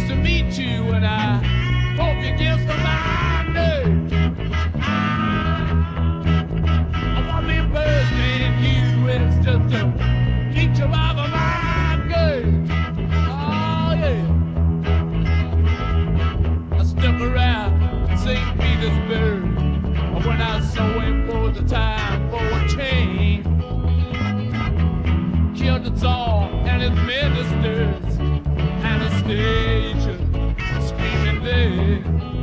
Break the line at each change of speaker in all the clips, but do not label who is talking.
to meet you, and I hope you give some mind. I want me bursting you, it's just a feature of my mind, girl. Oh yeah. I step around St. Petersburg when I saw him for the time for a change. Killed the Tsar and his ministers, Anastasia screaming there.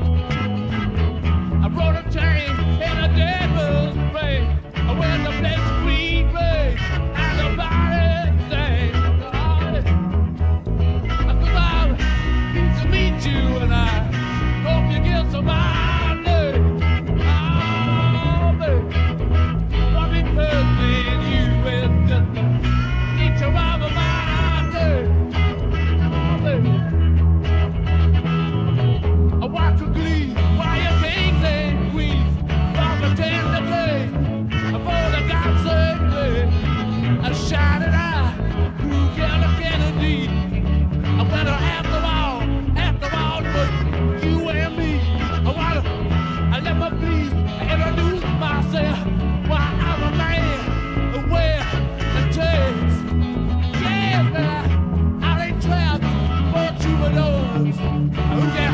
I rode a train in a devil's rain, where the flesh green rain and the body sang. I come out to meet you, and I hope you get some money. Oh, baby, what we perfect you with just each of our minds. Oh, baby. I watch you glee while your kings and queens from the tender play for the God's sake way. A shining eye, who can Kennedy? I went after all, but you and me. I let my please introduce myself. Why I'm a man who wears the takes. Yeah, man, I ain't trapped for troubadours. Who